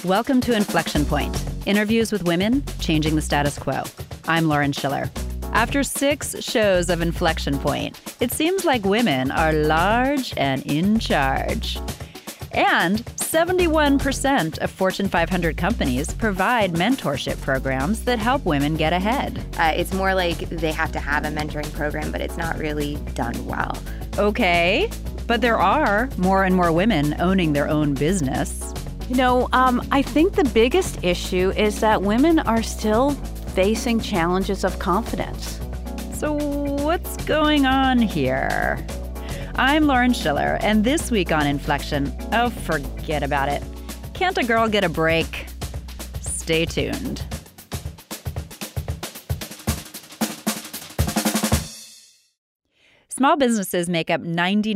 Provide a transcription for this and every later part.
Welcome to Inflection Point, interviews with women changing the status quo. I'm Lauren Schiller. After 6 shows of Inflection Point, it seems like women are large and in charge. And 71% of Fortune 500 companies provide mentorship programs that help women get ahead. It's more like they have to have a mentoring program, but it's not really done well. Okay, but there are more and more women owning their own business. I think the biggest issue is that women are still facing challenges of confidence. So what's going on here? I'm Lauren Schiller, and this week on Inflection, oh, forget about it. Can't a girl get a break? Stay tuned. Small businesses make up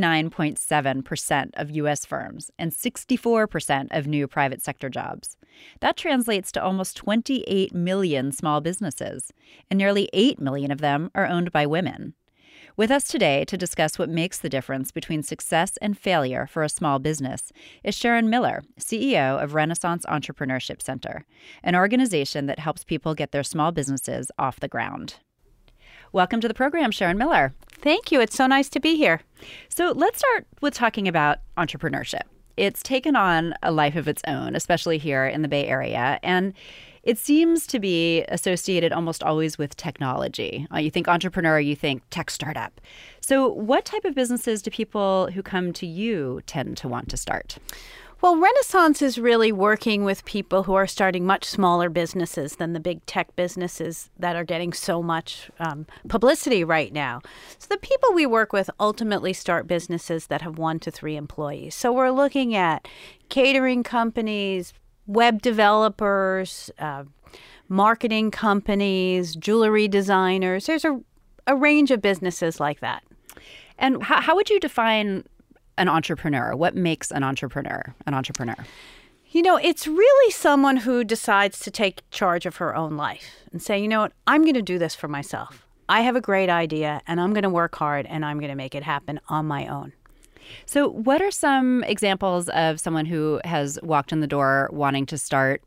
99.7% of U.S. firms and 64% of new private sector jobs. That translates to almost 28 million small businesses, and nearly 8 million of them are owned by women. With us today to discuss what makes the difference between success and failure for a small business is Sharon Miller, CEO of Renaissance Entrepreneurship Center, an organization that helps people get their small businesses off the ground. Welcome to the program, Sharon Miller. Thank you. It's so nice to be here. So let's start with talking about entrepreneurship. It's taken on a life of its own, especially here in the Bay Area, and it seems to be associated almost always with technology. You think entrepreneur, you think tech startup. So what type of businesses do people who come to you tend to want to start? Well, Renaissance is really working with people who are starting much smaller businesses than the big tech businesses that are getting so much publicity right now. So the people we work with ultimately start businesses that have 1 to 3 employees. So we're looking at catering companies, web developers, marketing companies, jewelry designers. There's a range of businesses like that. And how would you define an entrepreneur? What makes an entrepreneur an entrepreneur? It's really someone who decides to take charge of her own life and say, I'm going to do this for myself. I have a great idea and I'm going to work hard and I'm going to make it happen on my own. So what are some examples of someone who has walked in the door wanting to start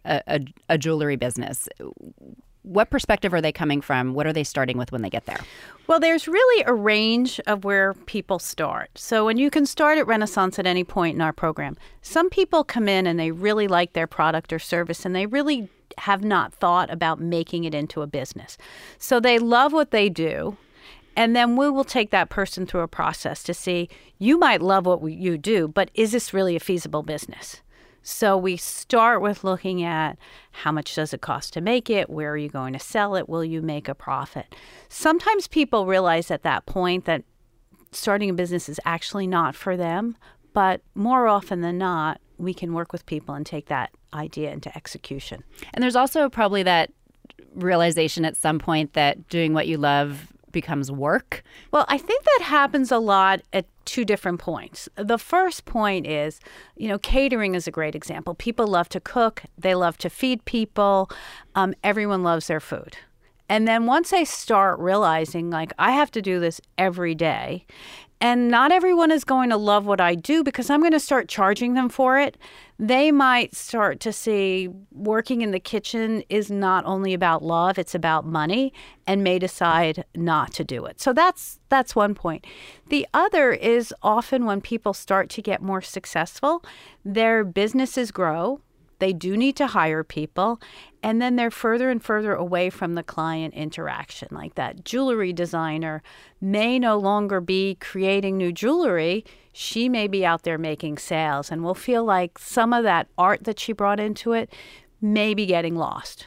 a jewelry business? What perspective are they coming from? What are they starting with when they get there? Well, there's really a range of where people start. So when you can start at Renaissance at any point in our program, some people come in and they really like their product or service and they really have not thought about making it into a business. So they love what they do. And then we will take that person through a process to see, you might love what you do, but is this really a feasible business? So we start with looking at how much does it cost to make it? Where are you going to sell it? Will you make a profit? Sometimes people realize at that point that starting a business is actually not for them, but more often than not, we can work with people and take that idea into execution. And there's also probably that realization at some point that doing what you love becomes work. Well, I think that happens a lot at 2 different points. The first point is, catering is a great example. People love to cook. They love to feed people. Everyone loves their food. And then once they start realizing, I have to do this every day, and not everyone is going to love what I do because I'm going to start charging them for it, they might start to see working in the kitchen is not only about love, it's about money, and may decide not to do it. So that's one point. The other is often when people start to get more successful, their businesses grow. They do need to hire people, and then they're further and further away from the client interaction. Like that jewelry designer may no longer be creating new jewelry. She may be out there making sales, and will feel like some of that art that she brought into it may be getting lost.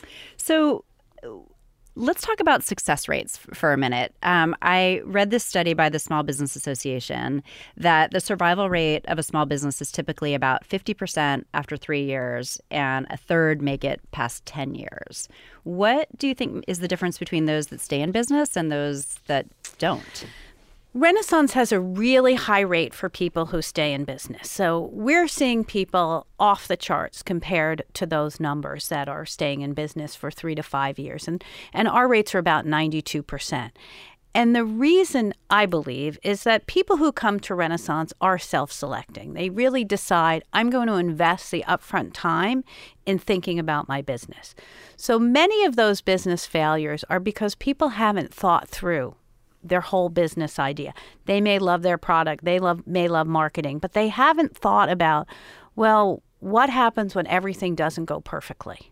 So let's talk about success rates for a minute. I read this study by the Small Business Association that the survival rate of a small business is typically about 50% after 3 years, and a third make it past 10 years. What do you think is the difference between those that stay in business and those that don't? Renaissance has a really high rate for people who stay in business. So we're seeing people off the charts compared to those numbers that are staying in business for 3 to 5 years. And our rates are about 92%. And the reason, I believe, is that people who come to Renaissance are self-selecting. They really decide, I'm going to invest the upfront time in thinking about my business. So many of those business failures are because people haven't thought through their whole business idea. They may love their product, may love marketing, but they haven't thought about, well, what happens when everything doesn't go perfectly?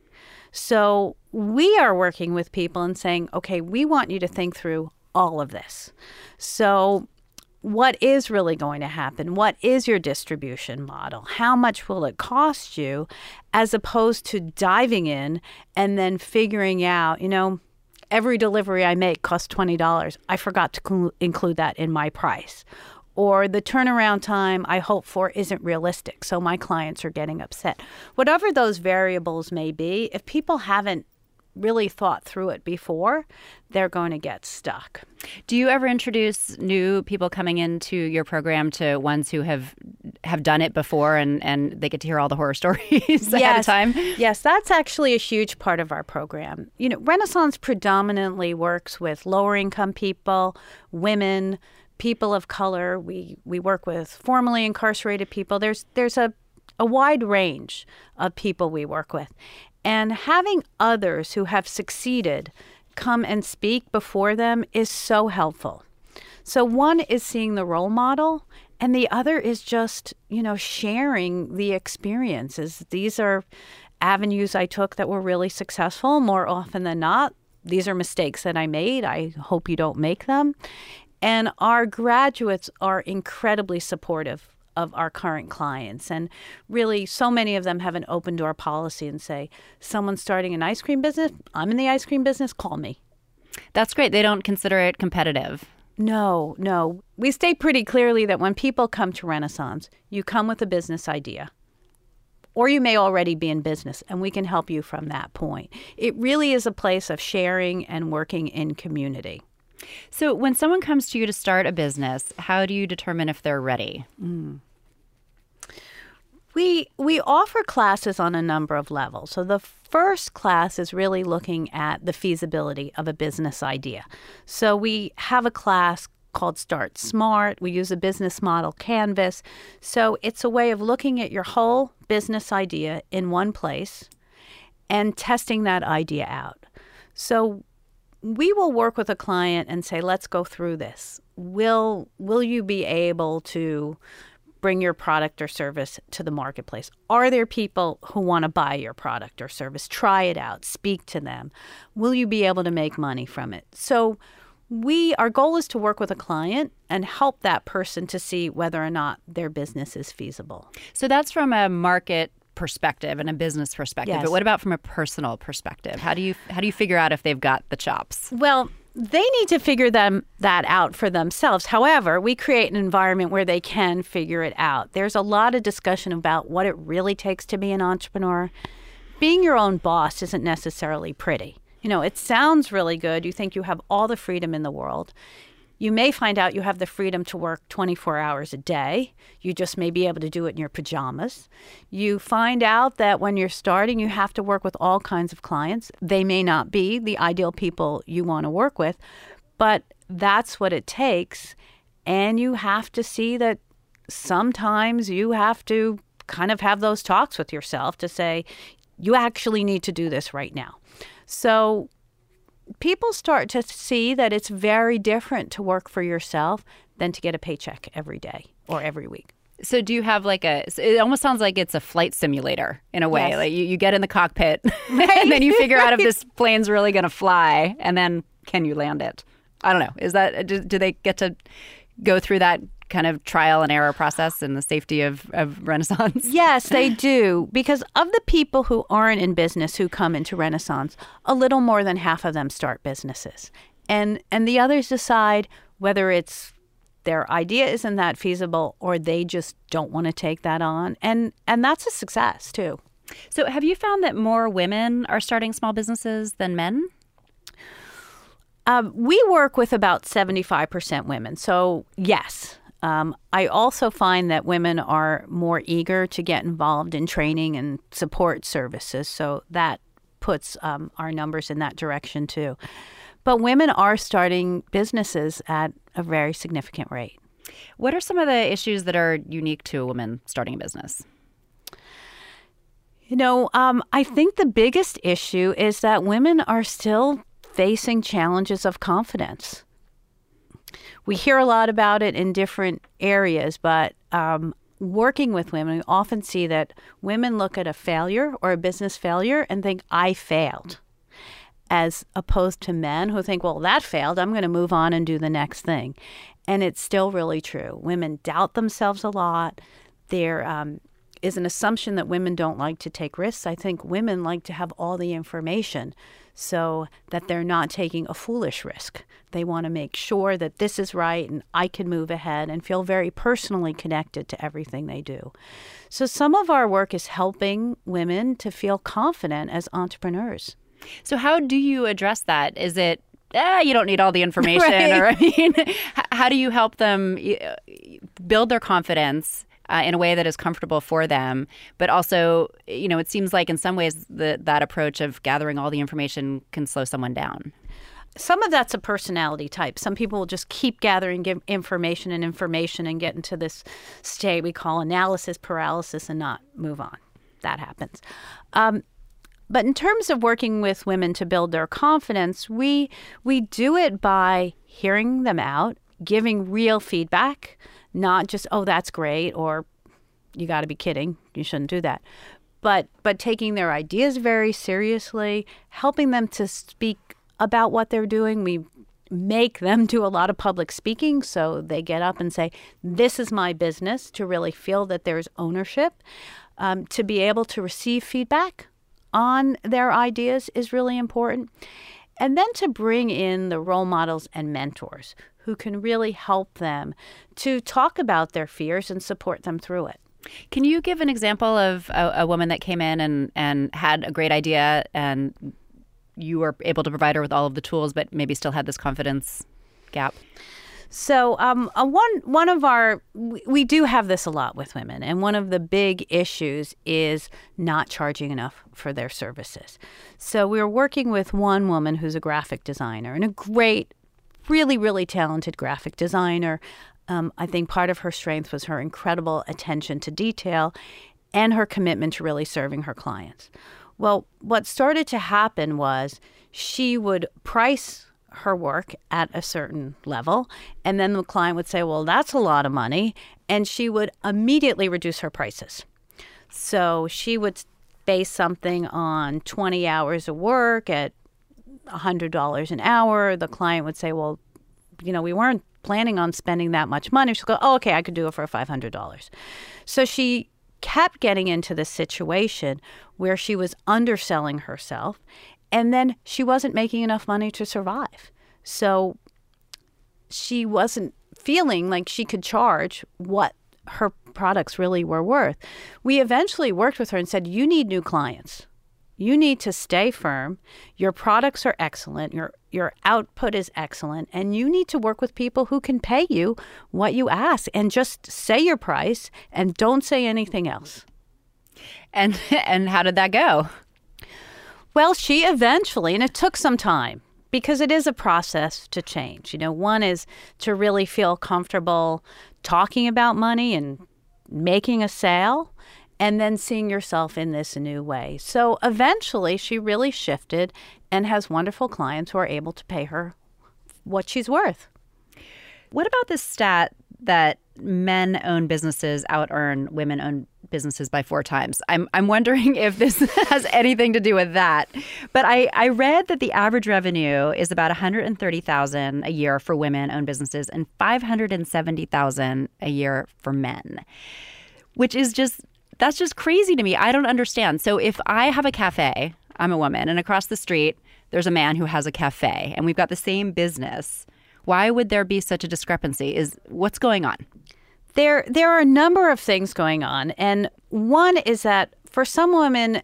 So we are working with people and saying, okay, we want you to think through all of this. So what is really going to happen? What is your distribution model? How much will it cost you? As opposed to diving in and then figuring out, every delivery I make costs $20. I forgot to include that in my price. Or the turnaround time I hope for isn't realistic, so my clients are getting upset. Whatever those variables may be, if people haven't really thought through it before, they're going to get stuck. Do you ever introduce new people coming into your program to ones who have done it before and they get to hear all the horror stories ahead of time? Yes, that's actually a huge part of our program. Renaissance predominantly works with lower income people, women, people of color. We work with formerly incarcerated people. There's a wide range of people we work with. And having others who have succeeded come and speak before them is so helpful. So one is seeing the role model, and the other is just, sharing the experiences. These are avenues I took that were really successful more often than not. These are mistakes that I made. I hope you don't make them. And our graduates are incredibly supportive of our current clients. And really, so many of them have an open door policy and say, someone's starting an ice cream business, I'm in the ice cream business, call me. That's great. They don't consider it competitive. No. We state pretty clearly that when people come to Renaissance, you come with a business idea. Or you may already be in business, and we can help you from that point. It really is a place of sharing and working in community. So when someone comes to you to start a business, how do you determine if they're ready? We offer classes on a number of levels. So the first class is really looking at the feasibility of a business idea. So we have a class called Start Smart. We use a business model canvas. So it's a way of looking at your whole business idea in one place and testing that idea out. So we will work with a client and say, let's go through this. Will you be able to bring your product or service to the marketplace? Are there people who want to buy your product or service? Try it out. Speak to them. Will you be able to make money from it? So our goal is to work with a client and help that person to see whether or not their business is feasible. So that's from a market perspective and a business perspective. Yes. But what about from a personal perspective? How do you figure out if they've got the chops? Well, they need to figure that out for themselves. However, we create an environment where they can figure it out. There's a lot of discussion about what it really takes to be an entrepreneur. Being your own boss isn't necessarily pretty. It sounds really good. You think you have all the freedom in the world. You may find out you have the freedom to work 24 hours a day. You just may be able to do it in your pajamas. You find out that when you're starting, you have to work with all kinds of clients. They may not be the ideal people you want to work with, but that's what it takes. And you have to see that sometimes you have to kind of have those talks with yourself to say, you actually need to do this right now. So people start to see that it's very different to work for yourself than to get a paycheck every day or every week. So do you have it almost sounds like it's a flight simulator in a way. Yes. Like you get in the cockpit and then you figure out if this plane's really going to fly, and then can you land it? I don't know. Do they get to go through that kind of trial and error process in the safety of Renaissance? Yes, they do. Because of the people who aren't in business who come into Renaissance, a little more than half of them start businesses. And the others decide whether it's their idea isn't that feasible or they just don't want to take that on. And that's a success, too. So have you found that more women are starting small businesses than men? We work with about 75% women. So, yes. I also find that women are more eager to get involved in training and support services. So that puts our numbers in that direction, too. But women are starting businesses at a very significant rate. What are some of the issues that are unique to a woman starting a business? I think the biggest issue is that women are still facing challenges of confidence. We hear a lot about it in different areas, but working with women, we often see that women look at a failure or a business failure and think, I failed, as opposed to men who think, well, that failed, I'm going to move on and do the next thing. And it's still really true. Women doubt themselves a lot. There is an assumption that women don't like to take risks. I think women like to have all the information so that they're not taking a foolish risk. They want to make sure that this is right and I can move ahead and feel very personally connected to everything they do. So some of our work is helping women to feel confident as entrepreneurs. So how do you address that? Is it, you don't need all the information? Right. Or how do you help them build their confidence in a way that is comfortable for them? But also, it seems like in some ways that approach of gathering all the information can slow someone down. Some of that's a personality type. Some people will just keep gathering information and get into this state we call analysis paralysis and not move on. That happens. But in terms of working with women to build their confidence, we do it by hearing them out, giving real feedback, not just, oh, that's great, or you got to be kidding, you shouldn't do that. But taking their ideas very seriously, helping them to speak about what they're doing. We make them do a lot of public speaking, so they get up and say, this is my business, to really feel that there's ownership. To be able to receive feedback on their ideas is really important. And then to bring in the role models and mentors who can really help them to talk about their fears and support them through it. Can you give an example of a woman that came in and had a great idea and you were able to provide her with all of the tools but maybe still had this confidence gap? So one of our, we do have this a lot with women, and one of the big issues is not charging enough for their services. So we were working with one woman who's a graphic designer, and a great, really, really talented graphic designer. I think part of her strength was her incredible attention to detail and her commitment to really serving her clients. Well, what started to happen was she would price her work at a certain level, and then the client would say, well, that's a lot of money, and she would immediately reduce her prices. So she would base something on 20 hours of work at $100 an hour. The client would say, well, we weren't planning on spending that much money. She'll go, oh, okay, I could do it for $500. So she kept getting into this situation where she was underselling herself, and then she wasn't making enough money to survive. So she wasn't feeling like she could charge what her products really were worth. We eventually worked with her and said, you need new clients. You need to stay firm. Your products are excellent. Your output is excellent. And you need to work with people who can pay you what you ask, and just say your price and don't say anything else. And how did that go? Well, she eventually, and it took some time because it is a process to change. One is to really feel comfortable talking about money and making a sale, and then seeing yourself in this new way. So eventually she really shifted and has wonderful clients who are able to pay her what she's worth. What about this stat that men-owned businesses out-earn women-owned businesses by 4 times? I'm wondering if this has anything to do with that. But I read that the average revenue is about $130,000 a year for women-owned businesses and $570,000 a year for men, which is that's just crazy to me. I don't understand. So if I have a cafe, I'm a woman, and across the street there's a man who has a cafe, and we've got the same business, why would there be such a discrepancy? What's going on? There are a number of things going on. And one is that for some women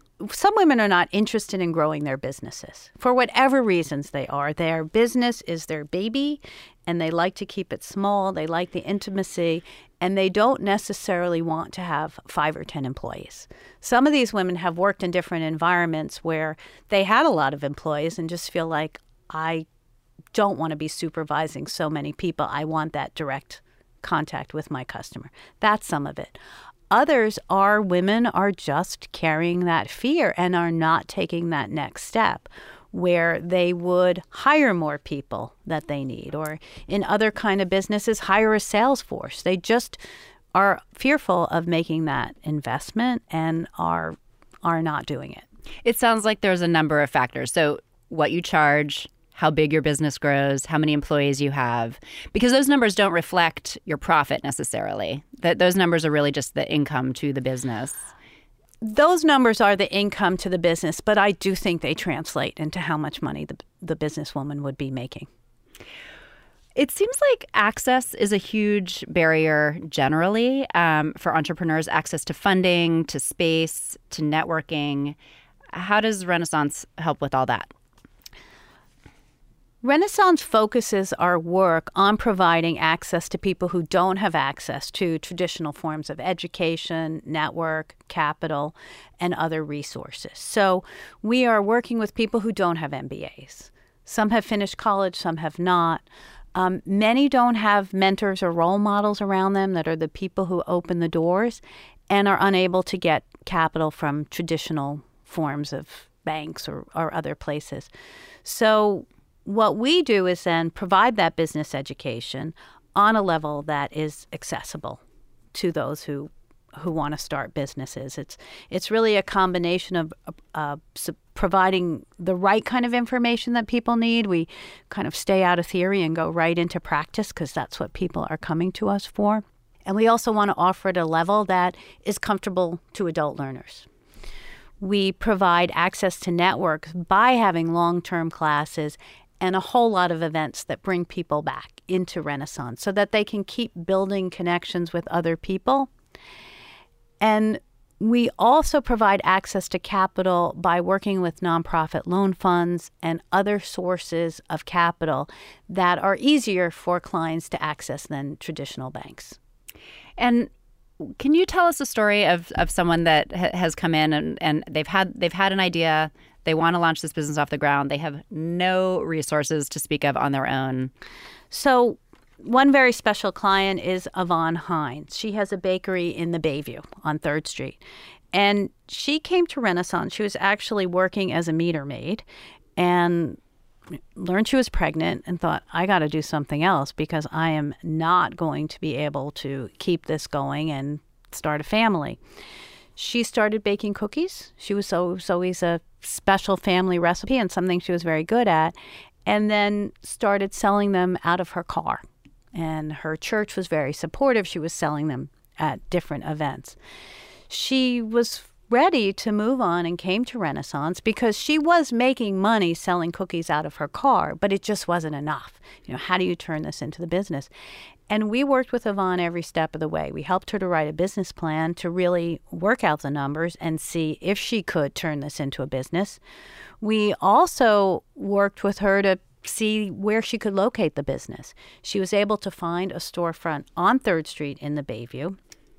are not interested in growing their businesses for whatever reasons they are. Their business is their baby, and they like to keep it small. They like the intimacy, and they don't necessarily want to have 5 or 10 employees. Some of these women have worked in different environments where they had a lot of employees and just feel like, I don't want to be supervising so many people. I want that direct contact with my customer. That's some of it. Others are women are just carrying that fear and are not taking that next step where they would hire more people that they need, or in other kind of businesses, hire a sales force. They just are fearful of making that investment and are not doing it. It sounds like there's a number of factors. So what you charge, how big your business grows, how many employees you have, because those numbers don't reflect your profit necessarily. Those numbers are really just the income to the business. Those numbers are the income to the business, but I do think they translate into how much money the businesswoman would be making. It seems like access is a huge barrier generally for entrepreneurs, access to funding, to space, to networking. How does Renaissance help with all that? Renaissance focuses our work on providing access to people who don't have access to traditional forms of education, network, capital, and other resources. So we are working with people who don't have MBAs. Some have finished college, some have not. Many don't have mentors or role models around them that are the people who open the doors and are unable to get capital from traditional forms of banks or other places. So what we do is then provide that business education on a level that is accessible to those who want to start businesses. It's really a combination of providing the right kind of information that people need. We kind of stay out of theory and go right into practice because that's what people are coming to us for. And we also want to offer at a level that is comfortable to adult learners. We provide access to networks by having long-term classes and a whole lot of events that bring people back into Renaissance so that they can keep building connections with other people. And we also provide access to capital by working with nonprofit loan funds and other sources of capital that are easier for clients to access than traditional banks. And can you tell us a story of someone that has come in and they've had an idea, they want to launch this business off the ground, they have no resources to speak of on their own? So one very special client is Yvonne Hines. She has a bakery in the Bayview on 3rd Street. And she came to Renaissance. She was actually working as a meter maid and learned she was pregnant and thought, I got to do something else because I am not going to be able to keep this going and start a family. She started baking cookies. She was always a special family recipe and something she was very good at, and then started selling them out of her car. And her church was very supportive. She was selling them at different events. She was ready to move on and came to Renaissance because she was making money selling cookies out of her car, but it just wasn't enough. How do you turn this into the business? And we worked with Yvonne every step of the way. We helped her to write a business plan to really work out the numbers and see if she could turn this into a business. We also worked with her to see where she could locate the business. She was able to find a storefront on 3rd Street in the Bayview.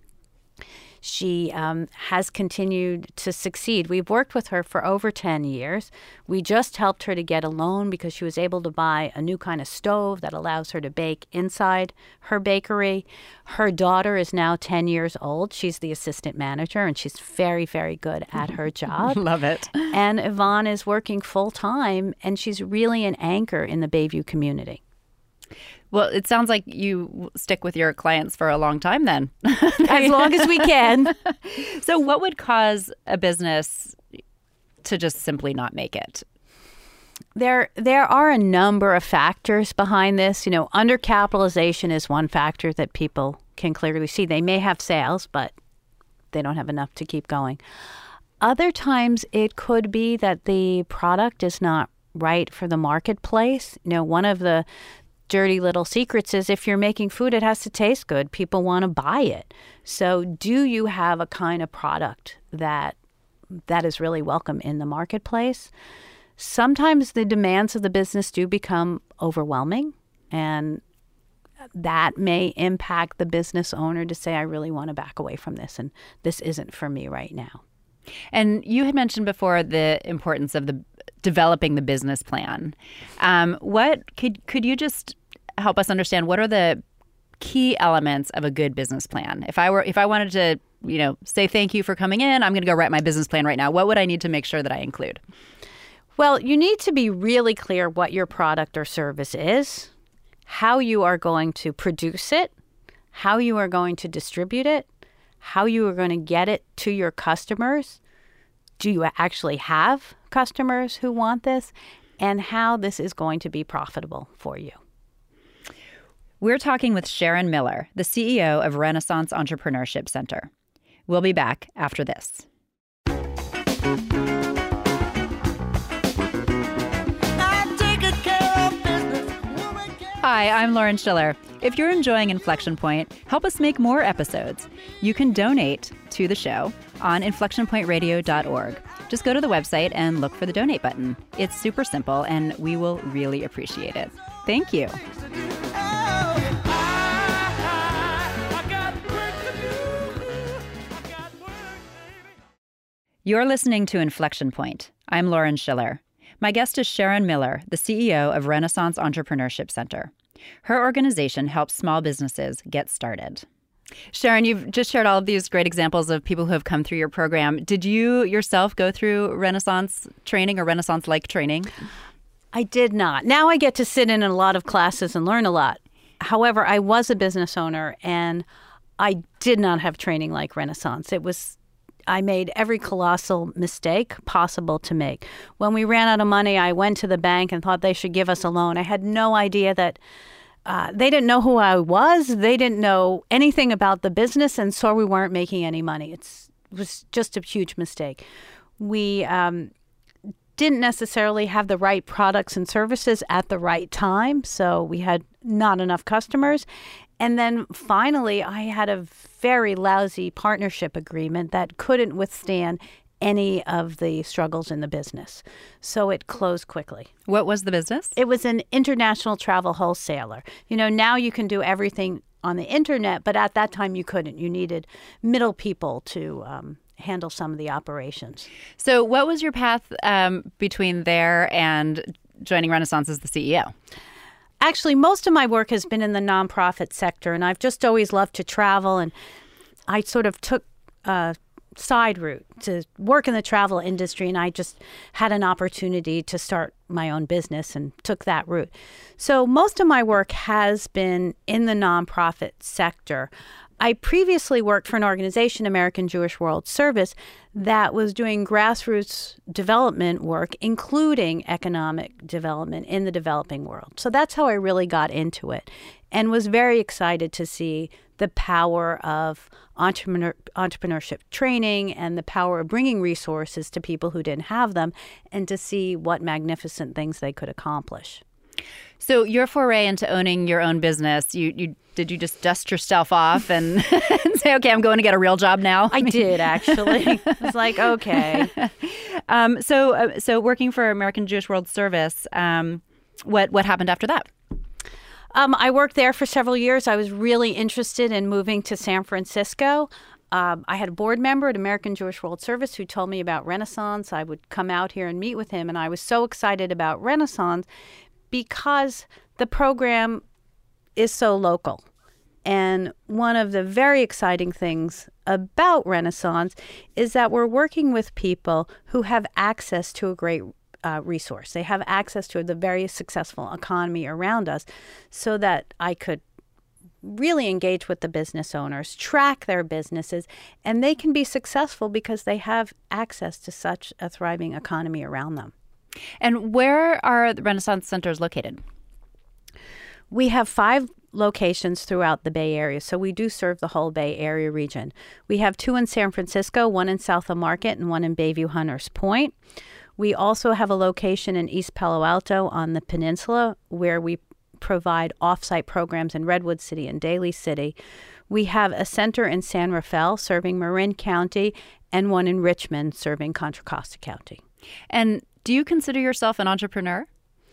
She has continued to succeed. We've worked with her for over 10 years. We just helped her to get a loan because she was able to buy a new kind of stove that allows her to bake inside her bakery. Her daughter is now 10 years old. She's the assistant manager, and she's very, very good at her job. Love it. And Yvonne is working full-time, and she's really an anchor in the Bayview community. Well, it sounds like you stick with your clients for a long time then. As long as we can. So what would cause a business to just simply not make it? There are a number of factors behind this. Undercapitalization is one factor that people can clearly see. They may have sales, but they don't have enough to keep going. Other times it could be that the product is not right for the marketplace. One of the dirty little secrets is if you're making food, it has to taste good. People want to buy it. So do you have a kind of product that is really welcome in the marketplace? Sometimes the demands of the business do become overwhelming, and that may impact the business owner to say, I really want to back away from this, and this isn't for me right now. And you had mentioned before the importance of developing the business plan. What could you just help us understand? What are the key elements of a good business plan? If I wanted to, say thank you for coming in, I'm going to go write my business plan right now. What would I need to make sure that I include? Well, you need to be really clear what your product or service is, how you are going to produce it, how you are going to distribute it, how you are going to get it to your customers. Do you actually have customers who want this? And how this is going to be profitable for you. We're talking with Sharon Miller, the CEO of Renaissance Entrepreneurship Center. We'll be back after this. Hi, I'm Lauren Schiller. If you're enjoying Inflection Point, help us make more episodes. You can donate to the show on inflectionpointradio.org. Just go to the website and look for the donate button. It's super simple, and we will really appreciate it. Thank you. You're listening to Inflection Point. I'm Lauren Schiller. My guest is Sharon Miller, the CEO of Renaissance Entrepreneurship Center. Her organization helps small businesses get started. Sharon, you've just shared all of these great examples of people who have come through your program. Did you yourself go through Renaissance training or Renaissance-like training? I did not. Now I get to sit in a lot of classes and learn a lot. However, I was a business owner, and I did not have training like Renaissance. I made every colossal mistake possible to make. When we ran out of money, I went to the bank and thought they should give us a loan. I had no idea that they didn't know who I was. They didn't know anything about the business, and so we weren't making any money. It was just a huge mistake. We didn't necessarily have the right products and services at the right time, so we had not enough customers. And then finally, I had a very lousy partnership agreement that couldn't withstand any of the struggles in the business. So it closed quickly. What was the business? It was an international travel wholesaler. Now you can do everything on the internet, but at that time you couldn't. You needed middle people to handle some of the operations. So what was your path between there and joining Renaissance as the CEO? Actually, most of my work has been in the nonprofit sector, and I've just always loved to travel, and I sort of took a side route to work in the travel industry, and I just had an opportunity to start my own business and took that route. So most of my work has been in the nonprofit sector. I previously worked for an organization, American Jewish World Service, that was doing grassroots development work, including economic development in the developing world. So that's how I really got into it and was very excited to see the power of entrepreneurship training and the power of bringing resources to people who didn't have them and to see what magnificent things they could accomplish. So your foray into owning your own business, did you just dust yourself off and say, okay, I'm going to get a real job now? I did, actually. I was like, okay. So working for American Jewish World Service, what happened after that? I worked there for several years. I was really interested in moving to San Francisco. I had a board member at American Jewish World Service who told me about Renaissance. I would come out here and meet with him, and I was so excited about Renaissance because the program is so local. And one of the very exciting things about Renaissance is that we're working with people who have access to a great resource. They have access to the very successful economy around us so that I could really engage with the business owners, track their businesses, and they can be successful because they have access to such a thriving economy around them. And where are the Renaissance centers located? We have 5 locations throughout the Bay Area, so we do serve the whole Bay Area region. We have 2 in San Francisco, 1 in South of Market, and 1 in Bayview Hunters Point. We also have a location in East Palo Alto on the peninsula where we provide off-site programs in Redwood City and Daly City. We have a center in San Rafael serving Marin County and 1 in Richmond serving Contra Costa County. And do you consider yourself an entrepreneur?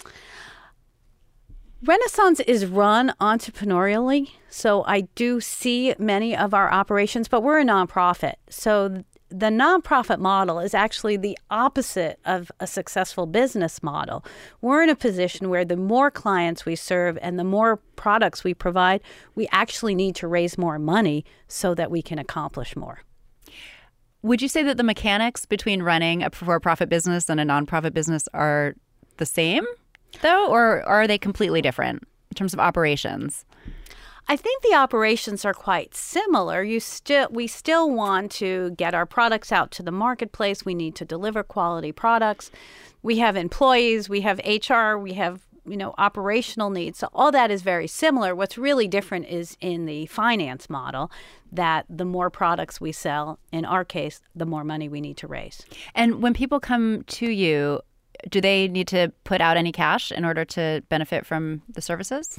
Renaissance is run entrepreneurially, so I do see many of our operations, but we're a nonprofit. So the nonprofit model is actually the opposite of a successful business model. We're in a position where the more clients we serve and the more products we provide, we actually need to raise more money so that we can accomplish more. Would you say that the mechanics between running a for-profit business and a nonprofit business are the same, though, or are they completely different in terms of operations? I think the operations are quite similar. We still want to get our products out to the marketplace. We need to deliver quality products. We have employees, we have HR, we have operational needs. So all that is very similar. What's really different is in the finance model, that the more products we sell, in our case, the more money we need to raise. And when people come to you, do they need to put out any cash in order to benefit from the services?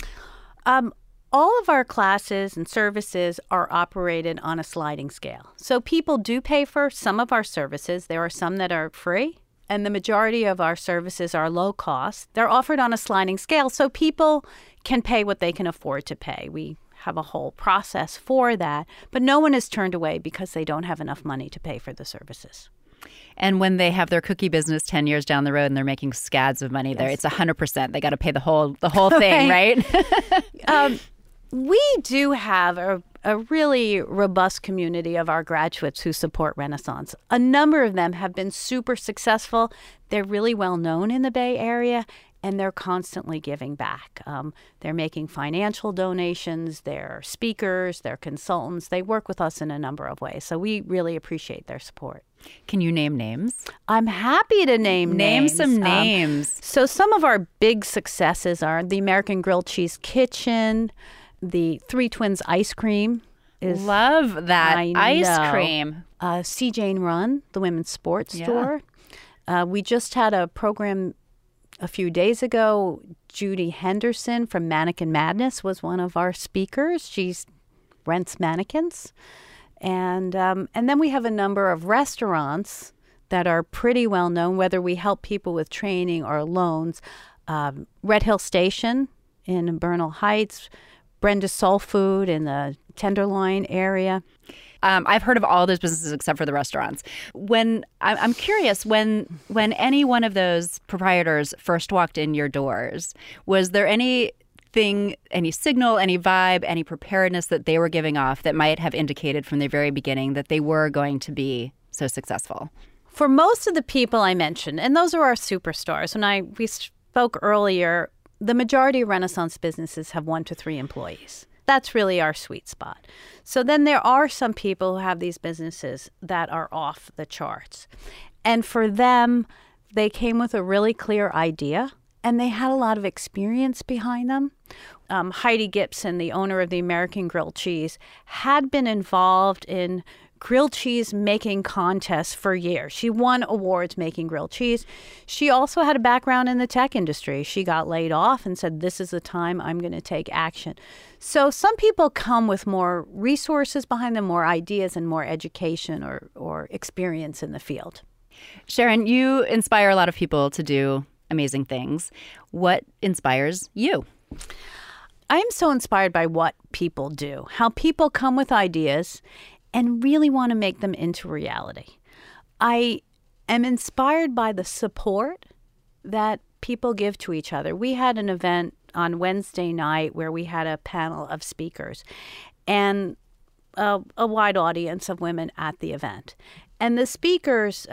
All of our classes and services are operated on a sliding scale. So people do pay for some of our services. There are some that are free, and the majority of our services are low cost. They're offered on a sliding scale, so people can pay what they can afford to pay. We have a whole process for that, but no one is turned away because they don't have enough money to pay for the services. And when they have their cookie business 10 years down the road and they're making scads of money there, it's 100%. They got to pay the whole thing, right? We do have a really robust community of our graduates who support Renaissance. A number of them have been super successful. They're really well known in the Bay Area, and they're constantly giving back. They're making financial donations. They're speakers. They're consultants. They work with us in a number of ways. So we really appreciate their support. Can you name names? I'm happy to name names. Name some names. So some of our big successes are the American Grilled Cheese Kitchen, the Three Twins Ice Cream. Love that ice cream. C. Jane Run, the women's sports store. We just had a program a few days ago. Judy Henderson from Mannequin Madness was one of our speakers. She rents mannequins. And then we have a number of restaurants that are pretty well known, whether we help people with training or loans. Red Hill Station in Bernal Heights, Brenda's Soul Food in the Tenderloin area. I've heard of all those businesses except for the restaurants. I'm curious, when any one of those proprietors first walked in your doors, was there anything, any signal, any vibe, any preparedness that they were giving off that might have indicated from the very beginning that they were going to be so successful? For most of the people I mentioned, and those are our superstars, we spoke earlier, the majority of Renaissance businesses have 1 to 3 employees. That's really our sweet spot. So then there are some people who have these businesses that are off the charts. And for them, they came with a really clear idea, and they had a lot of experience behind them. Heidi Gibson, the owner of the American Grilled Cheese, had been involved in grilled cheese making contests for years. She won awards making grilled cheese. She also had a background in the tech industry. She got laid off and said, this is the time I'm going to take action. So some people come with more resources behind them, more ideas, and more education or experience in the field. Sharon, you inspire a lot of people to do amazing things. What inspires you? I'm so inspired by what people do, how people come with ideas and really want to make them into reality. I am inspired by the support that people give to each other. We had an event on Wednesday night where we had a panel of speakers and a wide audience of women at the event. And the speakers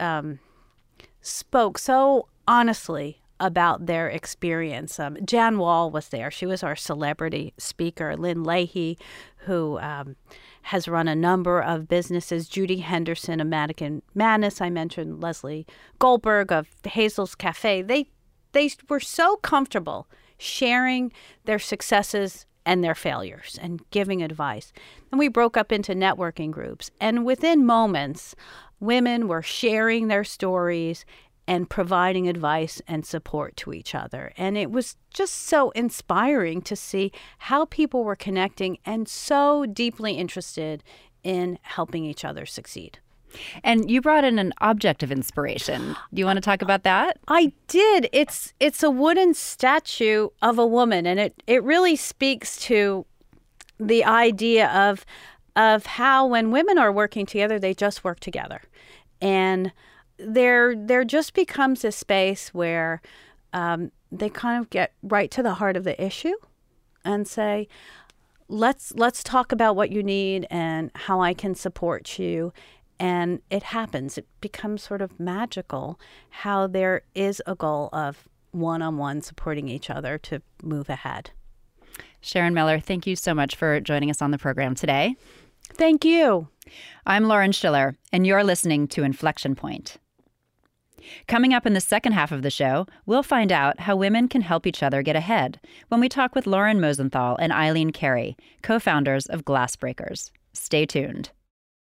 spoke so honestly about their experience. Jan Wall was there. She was our celebrity speaker. Lynn Leahy, who has run a number of businesses. Judy Henderson of Mannequin Madness. I mentioned Leslie Goldberg of Hazel's Cafe. They were so comfortable sharing their successes and their failures and giving advice. And we broke up into networking groups. And within moments, women were sharing their stories and providing advice and support to each other. And it was just so inspiring to see how people were connecting and so deeply interested in helping each other succeed. And you brought in an object of inspiration. Do you want to talk about that? I did. It's a wooden statue of a woman, and it really speaks to the idea of how when women are working together, they just work together. And there just becomes a space where they kind of get right to the heart of the issue and say, let's talk about what you need and how I can support you. And it happens. It becomes sort of magical how there is a goal of one-on-one supporting each other to move ahead. Sharon Miller, thank you so much for joining us on the program today. Thank you. I'm Lauren Schiller, and you're listening to Inflection Point. Coming up in the second half of the show, we'll find out how women can help each other get ahead when we talk with Lauren Mosenthal and Eileen Carey, co-founders of Glassbreakers. Stay tuned.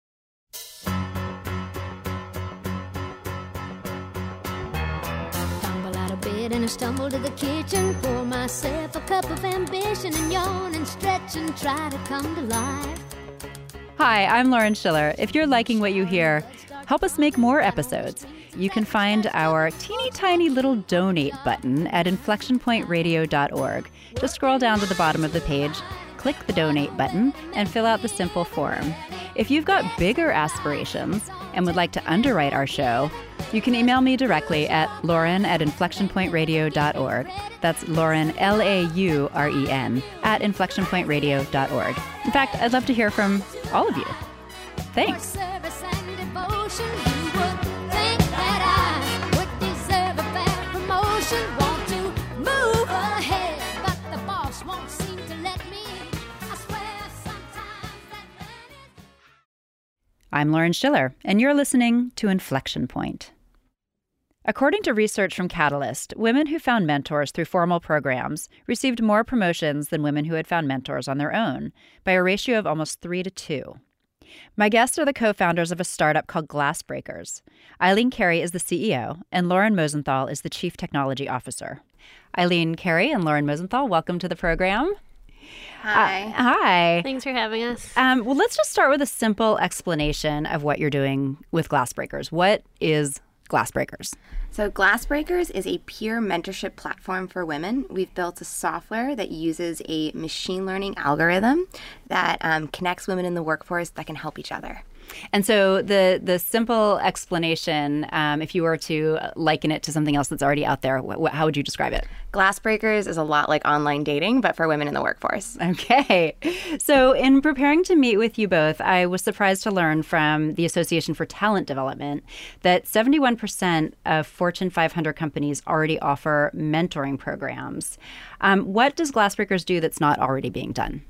And I stumble to the kitchen, pour myself a cup of ambition and yawn and stretch and try to come to life. Hi, I'm Lauren Schiller. If you're liking what you hear, help us make more episodes. You can find our teeny tiny little donate button at inflectionpointradio.org. Just scroll down to the bottom of the page, click the donate button, and fill out the simple form. If you've got bigger aspirations and would like to underwrite our show, you can email me directly at lauren@inflectionpointradio.org. That's Lauren, Lauren, @inflectionpointradio.org. In fact, I'd love to hear from all of you. Thanks. I'm Lauren Schiller, and you're listening to Inflection Point. According to research from Catalyst, women who found mentors through formal programs received more promotions than women who had found mentors on their own, by a ratio of almost 3-2. My guests are the co-founders of a startup called Glassbreakers. Eileen Carey is the CEO, and Lauren Mosenthal is the Chief Technology Officer. Eileen Carey and Lauren Mosenthal, welcome to the program. Hi. Hi. Thanks for having us. Well, let's just start with a simple explanation of what you're doing with Glassbreakers. What is Glassbreakers? So Glassbreakers is a peer mentorship platform for women. We've built a software that uses a machine learning algorithm that connects women in the workforce that can help each other. And so the simple explanation, if you were to liken it to something else that's already out there, how would you describe it? Glassbreakers is a lot like online dating, but for women in the workforce. Okay. So in preparing to meet with you both, I was surprised to learn from the Association for Talent Development that 71% of Fortune 500 companies already offer mentoring programs. What does Glassbreakers do that's not already being done?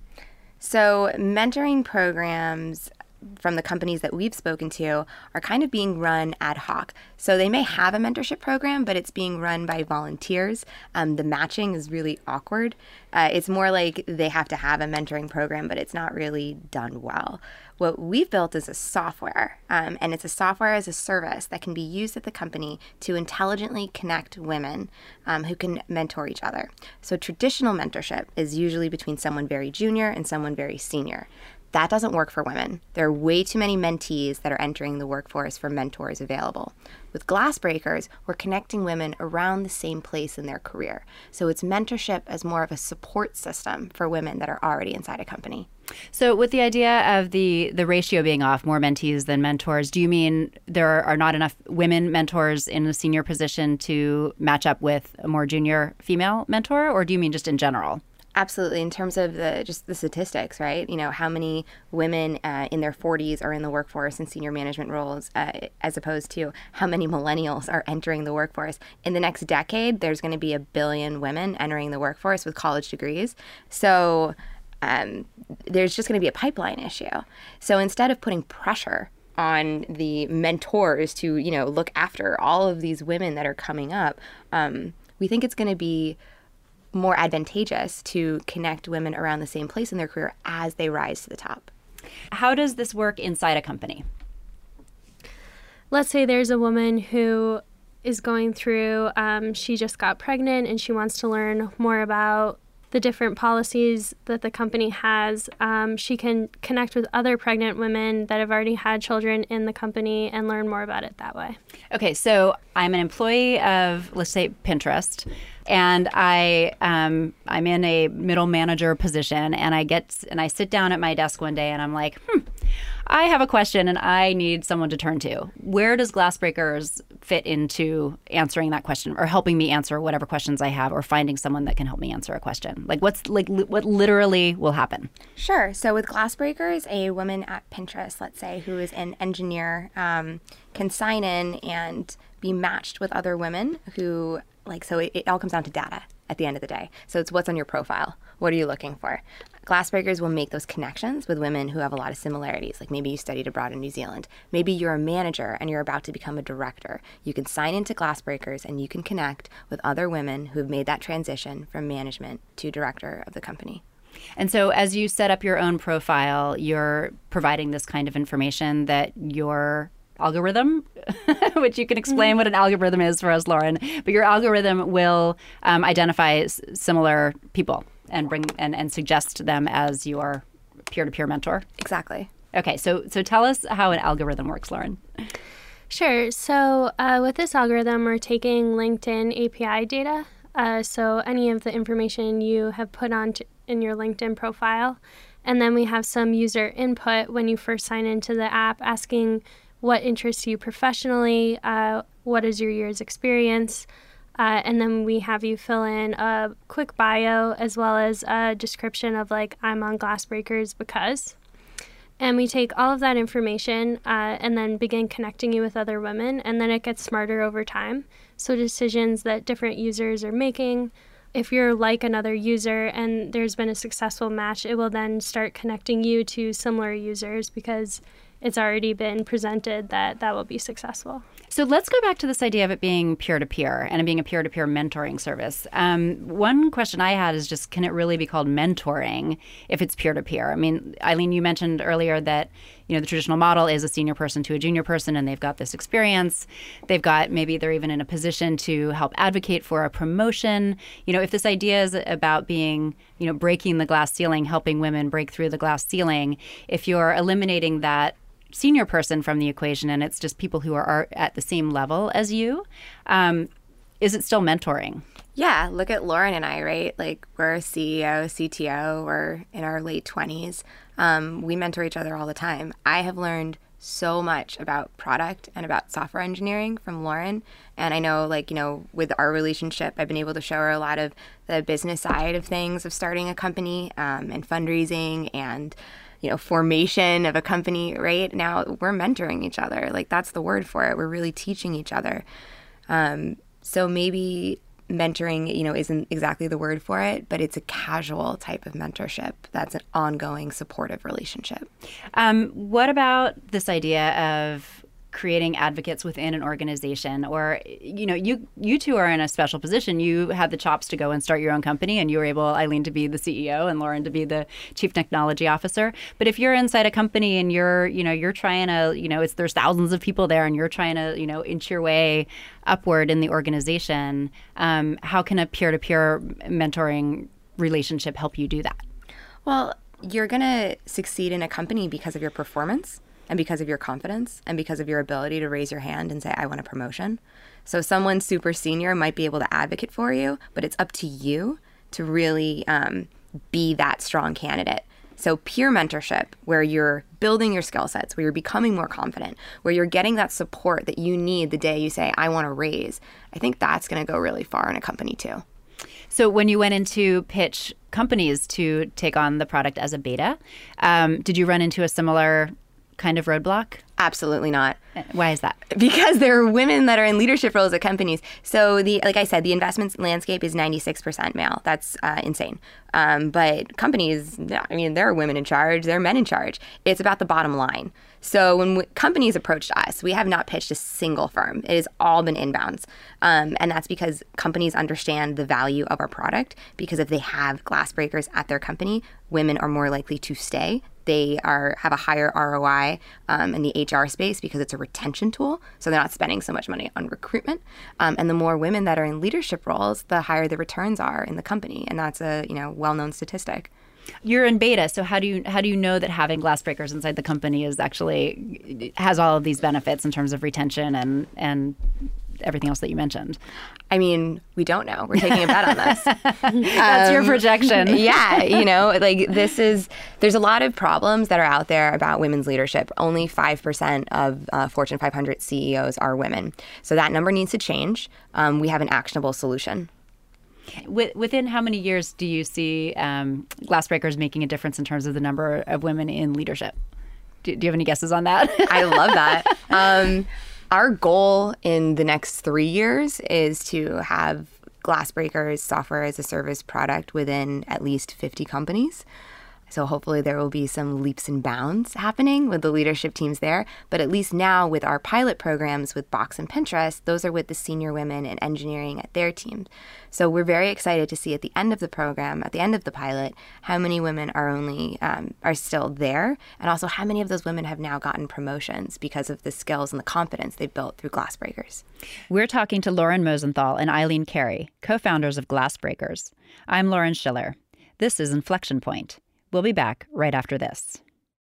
So mentoring programs from the companies that we've spoken to are kind of being run ad hoc. So they may have a mentorship program, but it's being run by volunteers. The matching is really awkward. It's more like they have to have a mentoring program, but it's not really done well. What we've built is a software, and it's a software as a service that can be used at the company to intelligently connect women who can mentor each other. So traditional mentorship is usually between someone very junior and someone very senior. That doesn't work for women. There are way too many mentees that are entering the workforce for mentors available. With Glassbreakers, we're connecting women around the same place in their career. So it's mentorship as more of a support system for women that are already inside a company. So with the idea of the ratio being off, more mentees than mentors, do you mean there are not enough women mentors in a senior position to match up with a more junior female mentor, or do you mean just in general? Absolutely. In terms of just the statistics, right? You know, how many women in their 40s are in the workforce in senior management roles, as opposed to how many millennials are entering the workforce. In the next decade, there's going to be 1 billion women entering the workforce with college degrees. So there's just going to be a pipeline issue. So instead of putting pressure on the mentors to, look after all of these women that are coming up, we think it's going to be more advantageous to connect women around the same place in their career as they rise to the top. How does this work inside a company? Let's say there's a woman who is going through, she just got pregnant and she wants to learn more about the different policies that the company has. She can connect with other pregnant women that have already had children in the company and learn more about it that way. Okay, so I'm an employee of, let's say, Pinterest, and I'm in a middle manager position, and I sit down at my desk one day and I'm like, I have a question and I need someone to turn to. Where does Glassbreakers fit into answering that question or helping me answer whatever questions I have or finding someone that can help me answer a question? Like what literally will happen? Sure. So with Glassbreakers, a woman at Pinterest, let's say, who is an engineer, can sign in and be matched with other women who, so it all comes down to data at the end of the day. So it's what's on your profile. What are you looking for? Glassbreakers will make those connections with women who have a lot of similarities. Like maybe you studied abroad in New Zealand. Maybe you're a manager and you're about to become a director. You can sign into Glassbreakers and you can connect with other women who have made that transition from management to director of the company. And so as you set up your own profile, you're providing this kind of information that your algorithm, which you can explain what an algorithm is for us, Lauren, but your algorithm will identify similar people and bring and suggest them as your peer-to-peer mentor. Exactly. Okay, so tell us how an algorithm works, Lauren. Sure. So with this algorithm, we're taking LinkedIn API data. So any of the information you have put on in your LinkedIn profile. And then we have some user input when you first sign into the app, asking what interests you professionally, what is your year's experience, and then we have you fill in a quick bio as well as a description of I'm on Glassbreakers because. And we take all of that information and then begin connecting you with other women, and then it gets smarter over time. So decisions that different users are making, if you're like another user and there's been a successful match, it will then start connecting you to similar users because it's already been presented that will be successful. So let's go back to this idea of it being peer-to-peer and it being a peer-to-peer mentoring service. One question I had is just, can it really be called mentoring if it's peer-to-peer? I mean, Eileen, you mentioned earlier that, the traditional model is a senior person to a junior person, and they've got this experience. Maybe they're even in a position to help advocate for a promotion. If this idea is about being, breaking the glass ceiling, helping women break through the glass ceiling, if you're eliminating that senior person from the equation and it's just people who are at the same level as you, is it still mentoring? Yeah, look at Lauren and I, right? We're a CEO, CTO, we're in our late 20s. We mentor each other all the time. I have learned so much about product and about software engineering from Lauren. And I know, with our relationship, I've been able to show her a lot of the business side of things of starting a company and fundraising and formation of a company, right? Now we're mentoring each other. That's the word for it. We're really teaching each other. So maybe mentoring, isn't exactly the word for it, but it's a casual type of mentorship. That's an ongoing supportive relationship. What about this idea of creating advocates within an organization? Or, you two are in a special position. You had the chops to go and start your own company, and you were able, Eileen, to be the CEO and Lauren to be the chief technology officer. But if you're inside a company and you're trying to, there's thousands of people there and you're trying to, inch your way upward in the organization, how can a peer-to-peer mentoring relationship help you do that? Well, you're going to succeed in a company because of your performance and because of your confidence and because of your ability to raise your hand and say, I want a promotion. So someone super senior might be able to advocate for you, but it's up to you to really be that strong candidate. So peer mentorship, where you're building your skill sets, where you're becoming more confident, where you're getting that support that you need the day you say, I want to raise, I think that's going to go really far in a company too. So when you went in to pitch companies to take on the product as a beta, did you run into a similar kind of roadblock? Absolutely not. Why is that? Because there are women that are in leadership roles at companies. So like I said, the investment landscape is 96% male. That's insane. But companies, there are women in charge. There are men in charge. It's about the bottom line. So when companies approached us, we have not pitched a single firm. It has all been inbounds. And that's because companies understand the value of our product, because if they have Glassbreakers at their company, women are more likely to stay. They have a higher ROI in the HR space because it's a retention tool. So they're not spending so much money on recruitment. And the more women that are in leadership roles, the higher the returns are in the company. And that's a well-known statistic. You're in beta, so how do you know that having Glassbreakers inside the company is actually has all of these benefits in terms of retention and everything else that you mentioned? I mean, we don't know. We're taking a bet on this. That's your projection. Yeah, there's a lot of problems that are out there about women's leadership. Only 5% of Fortune 500 CEOs are women. So that number needs to change. We have an actionable solution. Within how many years do you see Glassbreakers making a difference in terms of the number of women in leadership? Do you have any guesses on that? I love that. Our goal in the next 3 years is to have Glassbreakers software as a service product within at least 50 companies. So hopefully there will be some leaps and bounds happening with the leadership teams there. But at least now with our pilot programs with Box and Pinterest, those are with the senior women in engineering at their teams. So we're very excited to see at the end of the program, at the end of the pilot, how many women are still there, and also how many of those women have now gotten promotions because of the skills and the confidence they built through Glassbreakers. We're talking to Lauren Mosenthal and Eileen Carey, co-founders of Glassbreakers. I'm Lauren Schiller. This is Inflection Point. We'll be back right after this.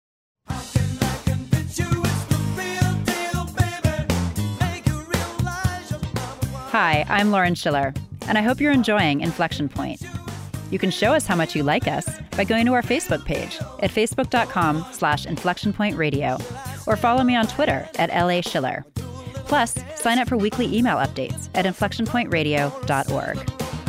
Hi, I'm Lauren Schiller, and I hope you're enjoying Inflection Point. You can show us how much you like us by going to our Facebook page at facebook.com/inflectionpointradio or follow me on Twitter at LA Schiller. Plus, sign up for weekly email updates at inflectionpointradio.org.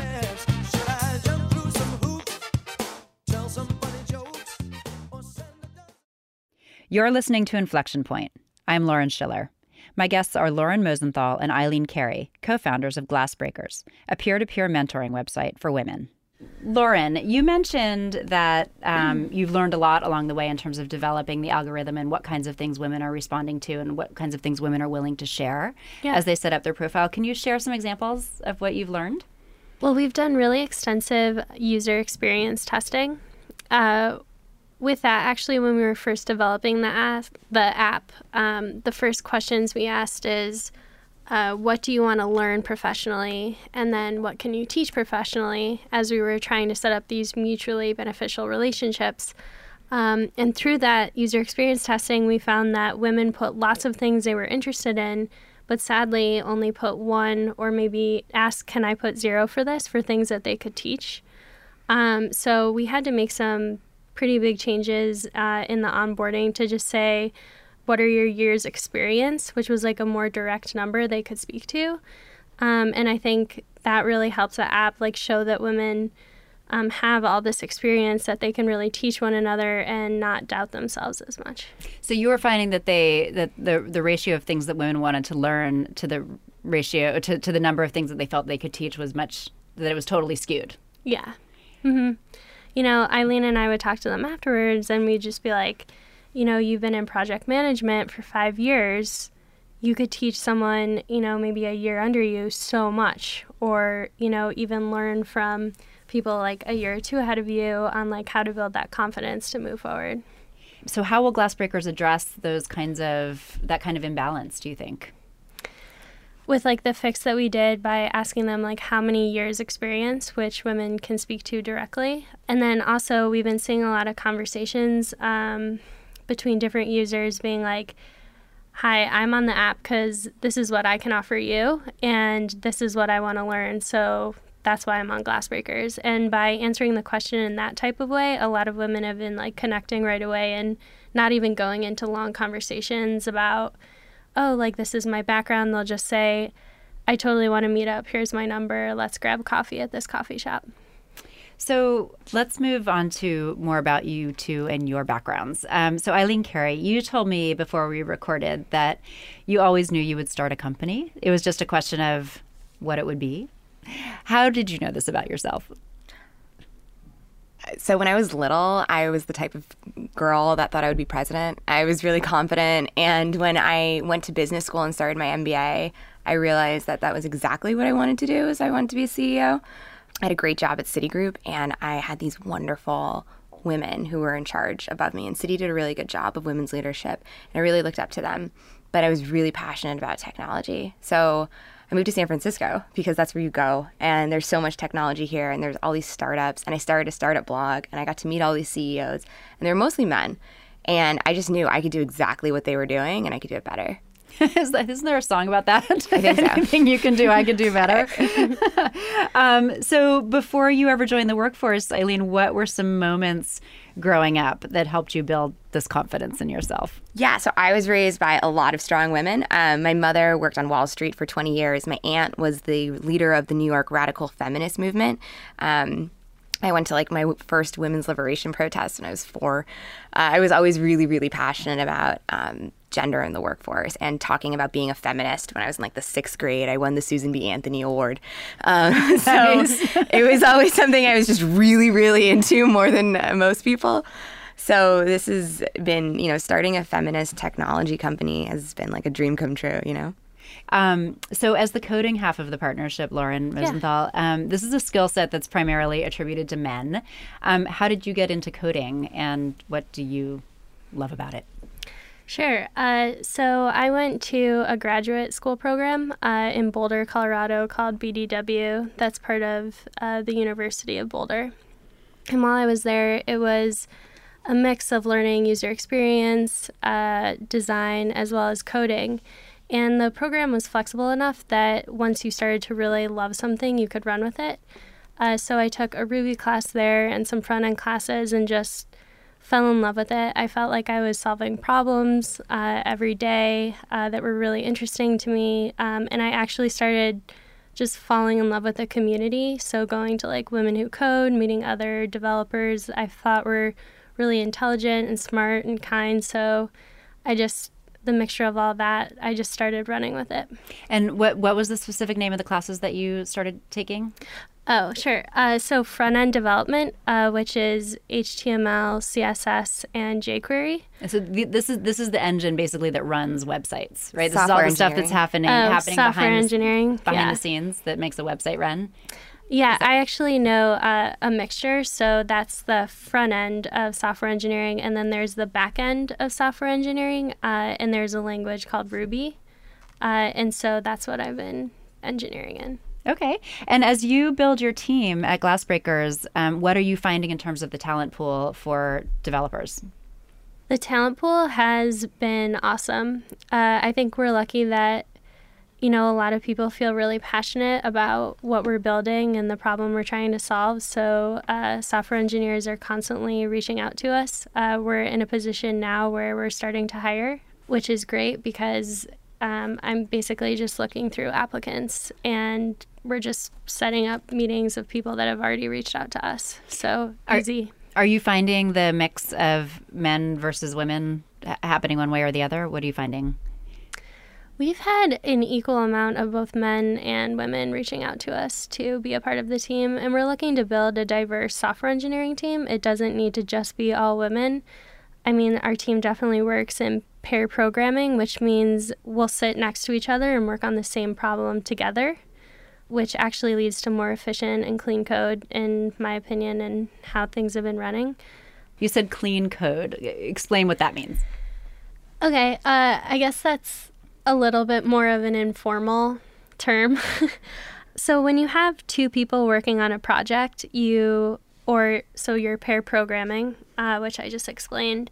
You're listening to Inflection Point. I'm Lauren Schiller. My guests are Lauren Mosenthal and Eileen Carey, co-founders of Glassbreakers, a peer-to-peer mentoring website for women. Lauren, you mentioned that you've learned a lot along the way in terms of developing the algorithm and what kinds of things women are responding to and what kinds of things women are willing to share as they set up their profile. Can you share some examples of what you've learned? Well, we've done really extensive user experience testing. With that, actually, when we were first developing the app, the first questions we asked is, what do you want to learn professionally? And then what can you teach professionally, as we were trying to set up these mutually beneficial relationships. And through that user experience testing, we found that women put lots of things they were interested in, but sadly only put 1 or maybe asked, can I put 0 for this, for things that they could teach. So we had to make some pretty big changes in the onboarding to just say, what are your years experience, which was like a more direct number they could speak to. And I think that really helps the app show that women have all this experience that they can really teach one another and not doubt themselves as much. So you were finding that the ratio of things that women wanted to learn to the ratio to the number of things that they felt they could teach was that it was totally skewed. Yeah. Mm-hmm. Eileen and I would talk to them afterwards and we'd just be like, you've been in project management for 5 years. You could teach someone, maybe a year under you so much, or, even learn from people like a year or 2 ahead of you on how to build that confidence to move forward. So how will Glassbreakers address that kind of imbalance, do you think? With the fix that we did by asking them how many years experience, which women can speak to directly. And then also we've been seeing a lot of conversations between different users being like, hi, I'm on the app because this is what I can offer you and this is what I want to learn. So that's why I'm on Glassbreakers. And by answering the question in that type of way, a lot of women have been connecting right away and not even going into long conversations about, this is my background. They'll just say, I totally want to meet up. Here's my number. Let's grab coffee at this coffee shop. So let's move on to more about you two and your backgrounds. So Eileen Carey, you told me before we recorded that you always knew you would start a company. It was just a question of what it would be. How did you know this about yourself? So when I was little, I was the type of girl that thought I would be president. I was really confident. And when I went to business school and started my MBA, I realized that was exactly what I wanted to do, is I wanted to be a CEO. I had a great job at Citigroup, and I had these wonderful women who were in charge above me. And Citi did a really good job of women's leadership, and I really looked up to them. But I was really passionate about technology. So I moved to San Francisco because that's where you go. And there's so much technology here, and there's all these startups. And I started a startup blog, and I got to meet all these CEOs. And they were mostly men. And I just knew I could do exactly what they were doing, and I could do it better. Isn't there a song about that? I think so. Anything you can do, I can do better. So before you ever joined the workforce, Eileen, what were some moments growing up that helped you build this confidence in yourself? Yeah, so I was raised by a lot of strong women. My mother worked on Wall Street for 20 years. My aunt was the leader of the New York radical feminist movement. I went to like my first women's liberation protest when I was 4. I was always really, really passionate about gender in the workforce and talking about being a feminist. When I was in like the 6th grade, I won the Susan B. Anthony Award. So it was always something I was just really, really into more than most people. So this has been, starting a feminist technology company has been like a dream come true, So as the coding half of the partnership, Lauren Rosenthal, this is a skill set that's primarily attributed to men. How did you get into coding, and what do you love about it? Sure. So I went to a graduate school program in Boulder, Colorado called BDW. That's part of the University of Boulder. And while I was there, it was a mix of learning user experience, design, as well as coding. And the program was flexible enough that once you started to really love something, you could run with it. So I took a Ruby class there and some front-end classes and just fell in love with it. I felt like I was solving problems every day that were really interesting to me. And I actually started just falling in love with the community. So going to like Women Who Code, meeting other developers I thought were really intelligent and smart and kind. So the mixture of all that, I just started running with it. And what was the specific name of the classes that you started taking? Oh, sure. So front-end development, which is HTML, CSS, and jQuery. So this is the engine basically that runs websites, right? This Software is all the stuff that's engineering. happening Software engineering behind the scenes that makes a website run. Yeah, I actually know a mixture. So that's the front end of software engineering, and then there's the back end of software engineering, and there's a language called Ruby. And so that's what I've been engineering in. Okay. And as you build your team at Glassbreakers, what are you finding in terms of the talent pool for developers? The talent pool has been awesome. I think we're lucky that, a lot of people feel really passionate about what we're building and the problem we're trying to solve. So software engineers are constantly reaching out to us. We're in a position now where we're starting to hire, which is great because I'm basically just looking through applicants, and we're just setting up meetings of people that have already reached out to us. So easy. Are you finding the mix of men versus women happening one way or the other? What are you finding? We've had an equal amount of both men and women reaching out to us to be a part of the team, and we're looking to build a diverse software engineering team. It doesn't need to just be all women. I mean, our team definitely works in pair programming, which means we'll sit next to each other and work on the same problem together, which actually leads to more efficient and clean code, in my opinion, and how things have been running. You said clean code. Explain what that means. Okay, I guess that's a little bit more of an informal term. So when you have 2 people working on a project, you're pair programming, which I just explained,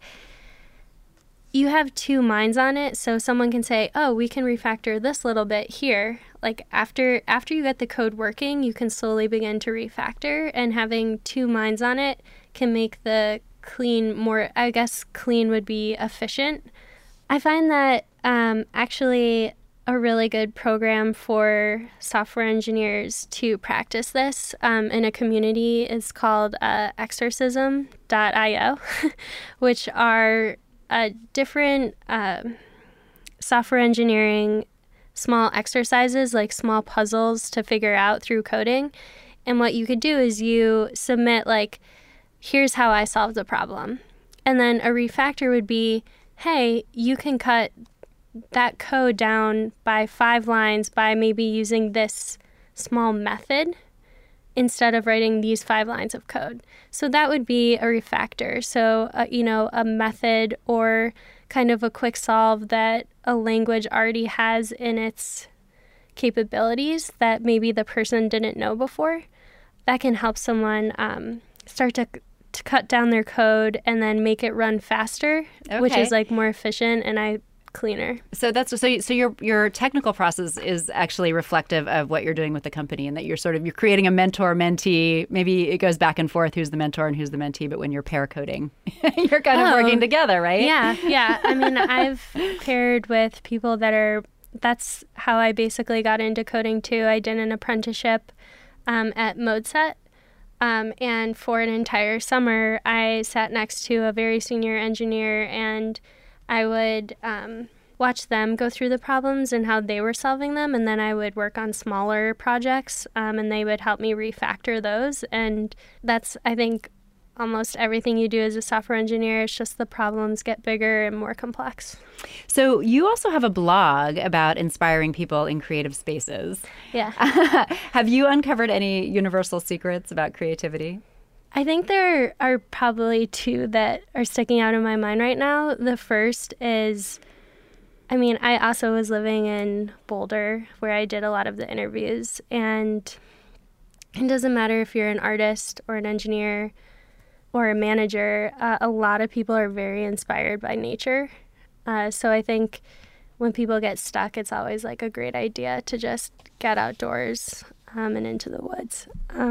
you have 2 minds on it. So someone can say, oh, we can refactor this little bit here. Like after you get the code working, you can slowly begin to refactor, and having 2 minds on it can make the clean more, I guess clean would be efficient. I find that actually a really good program for software engineers to practice this in a community is called Exorcism.io, which are different software engineering small exercises, like small puzzles to figure out through coding. And what you could do is you submit, like, here's how I solved the problem. And then a refactor would be, hey, you can cut that code down by 5 lines by maybe using this small method instead of writing these 5 lines of code. So that would be a refactor. So, a method or kind of a quick solve that a language already has in its capabilities that maybe the person didn't know before. That can help someone start to cut down their code and then make it run faster, which is like more efficient. And I cleaner. So your technical process is actually reflective of what you're doing with the company, and that you're creating a mentor-mentee. Maybe it goes back and forth who's the mentor and who's the mentee, but when you're pair coding, you're kind of working together, right? Yeah. I mean, I've paired with people that's how I basically got into coding too. I did an apprenticeship at ModeSet. And for an entire summer, I sat next to a very senior engineer, and I would watch them go through the problems and how they were solving them. And then I would work on smaller projects, and they would help me refactor those. And that's, I think, almost everything you do as a software engineer. It's just the problems get bigger and more complex. So you also have a blog about inspiring people in creative spaces. Yeah. Have you uncovered any universal secrets about creativity? I think there are probably two that are sticking out in my mind right now. The first is, I also was living in Boulder where I did a lot of the interviews, and it doesn't matter if you're an artist or an engineer or a manager, a lot of people are very inspired by nature. So I think when people get stuck, it's always like a great idea to just get outdoors and into the woods.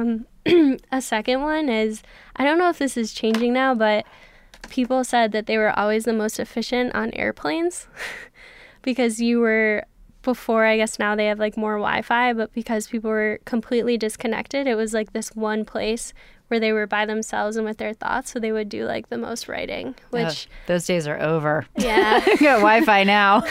A second one is, I don't know if this is changing now, but people said that they were always the most efficient on airplanes because before, I guess now they have like more Wi-Fi, but because people were completely disconnected, it was like this one place where they were by themselves and with their thoughts, so they would do like the most writing, which... those days are over. Yeah. You got Wi-Fi now.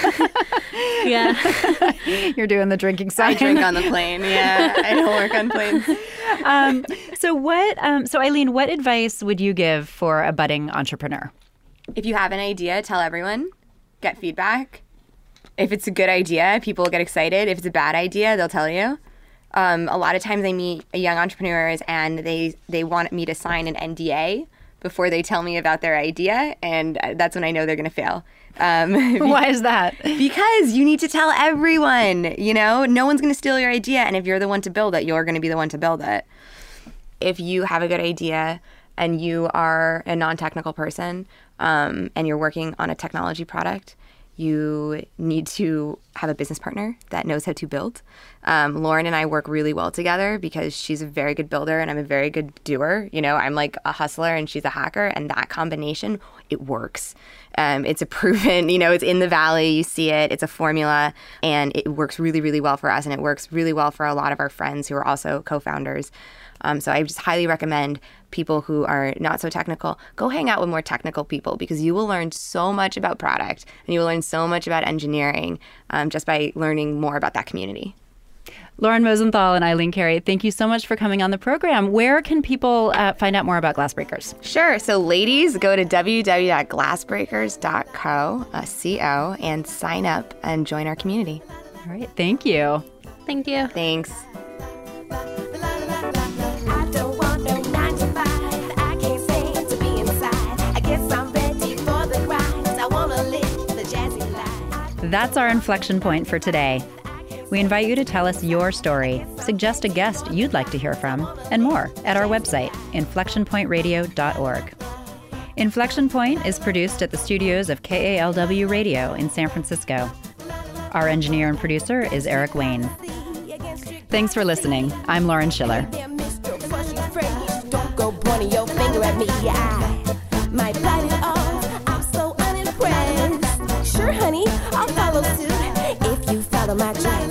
Yeah. You're doing the drinking sign. I drink on the plane, yeah. I don't work on planes. So Eileen, what advice would you give for a budding entrepreneur? If you have an idea, tell everyone. Get feedback. If it's a good idea, people will get excited. If it's a bad idea, they'll tell you. A lot of times I meet young entrepreneurs and they want me to sign an NDA before they tell me about their idea, and that's when I know they're going to fail. Why is that? Because you need to tell everyone, no one's going to steal your idea, and if you're the one to build it, you're going to be the one to build it. If you have a good idea and you are a non-technical person and you're working on a technology product, you need to have a business partner that knows how to build. Lauren and I work really well together because she's a very good builder and I'm a very good doer. I'm like a hustler and she's a hacker, and that combination, it works. It's a proven, it's in the Valley, you see it, it's a formula, and it works really, really well for us, and it works really well for a lot of our friends who are also co-founders. So I just highly recommend people who are not so technical, go hang out with more technical people, because you will learn so much about product and you will learn so much about engineering just by learning more about that community. Lauren Mosenthal and Eileen Carey, thank you so much for coming on the program. Where can people find out more about Glassbreakers? Sure. So ladies, go to www.glassbreakers.co and sign up and join our community. All right. Thank you. Thank you. Thanks. That's our inflection point for today. We invite you to tell us your story, suggest a guest you'd like to hear from, and more at our website, inflectionpointradio.org. Inflection Point is produced at the studios of KALW Radio in San Francisco. Our engineer and producer is Eric Wayne. Thanks for listening. I'm Lauren Schiller. Don't go pointing your finger at me. I might bite it off. I'm so unimpressed. Sure, honey, I'll follow suit if you follow my track.